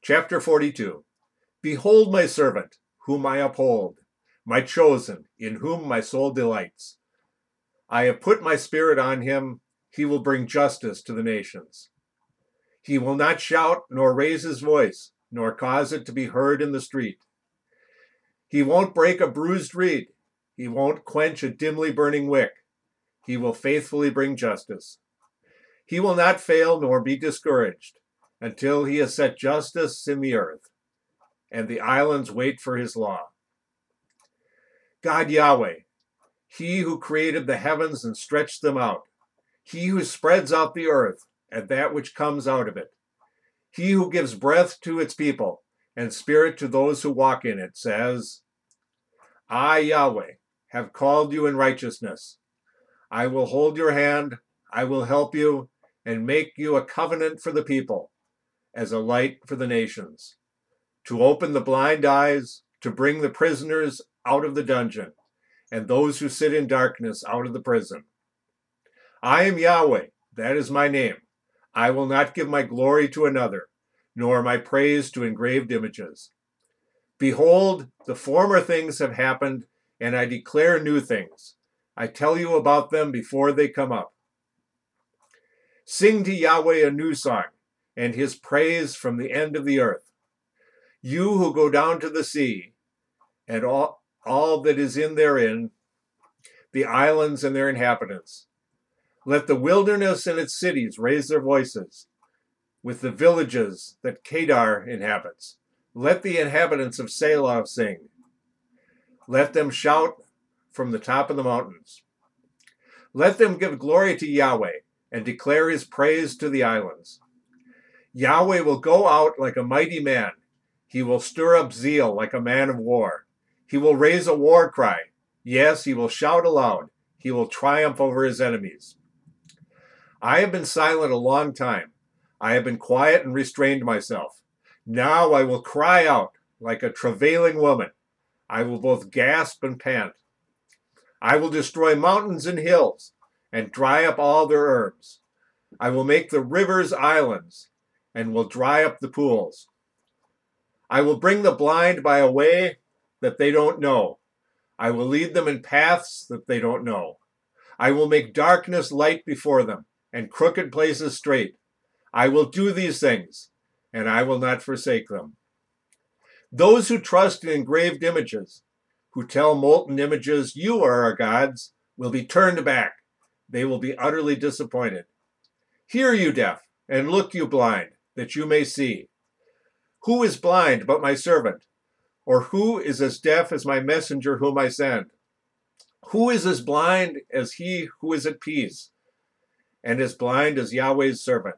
Chapter 42. Behold my servant, whom I uphold, my chosen, in whom my soul delights. I have put my spirit on him. He will bring justice to the nations. He will not shout, nor raise his voice, nor cause it to be heard in the street. He won't break a bruised reed. He won't quench a dimly burning wick. He will faithfully bring justice. He will not fail nor be discouraged until he has set justice in the earth, and the islands wait for his law. God Yahweh, he who created the heavens and stretched them out, he who spreads out the earth and that which comes out of it, he who gives breath to its people and spirit to those who walk in it, says, I, Yahweh, have called you in righteousness. I will hold your hand, I will help you, and make you a covenant for the people, as a light for the nations, to open the blind eyes, to bring the prisoners out of the dungeon, and those who sit in darkness out of the prison. I am Yahweh, that is my name. I will not give my glory to another, nor my praise to engraved images. Behold, the former things have happened, and I declare new things. I tell you about them before they come up. Sing to Yahweh a new song, and his praise from the end of the earth. You who go down to the sea, and all that is in therein, the islands and their inhabitants. Let the wilderness and its cities raise their voices, with the villages that Kedar inhabits. Let the inhabitants of Selah sing. Let them shout from the top of the mountains. Let them give glory to Yahweh and declare his praise to the islands. Yahweh will go out like a mighty man. He will stir up zeal like a man of war. He will raise a war cry. Yes, he will shout aloud. He will triumph over his enemies. I have been silent a long time. I have been quiet and restrained myself. Now I will cry out like a travailing woman. I will both gasp and pant. I will destroy mountains and hills and dry up all their herbs. I will make the rivers islands and will dry up the pools. I will bring the blind by a way that they don't know. I will lead them in paths that they don't know. I will make darkness light before them and crooked places straight. I will do these things, and I will not forsake them. Those who trust in engraved images, who tell molten images, you are our gods, will be turned back. They will be utterly disappointed. Hear, you deaf, and look, you blind, that you may see. Who is blind but my servant? Or who is as deaf as my messenger whom I send? Who is as blind as he who is at peace, and as blind as Yahweh's servant?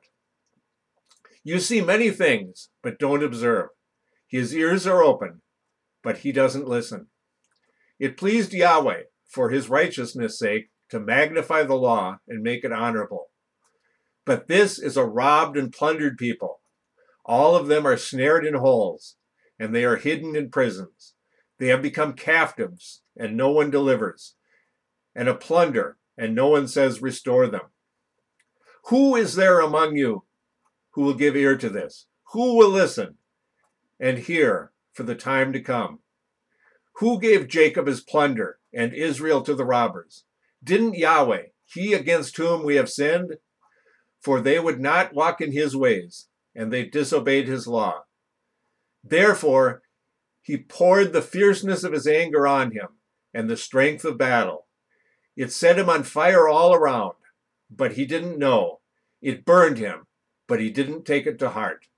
You see many things, but don't observe. His ears are open, but he doesn't listen. It pleased Yahweh, for his righteousness' sake, to magnify the law and make it honorable. But this is a robbed and plundered people. All of them are snared in holes, and they are hidden in prisons. They have become captives, and no one delivers, and a plunder, and no one says, restore them. Who is there among you who will give ear to this? Who will listen and hear for the time to come? Who gave Jacob his plunder and Israel to the robbers? Didn't Yahweh, he against whom we have sinned? For they would not walk in his ways, and they disobeyed his law. Therefore, he poured the fierceness of his anger on him and the strength of battle. It set him on fire all around, but he didn't know. It burned him, but he didn't take it to heart.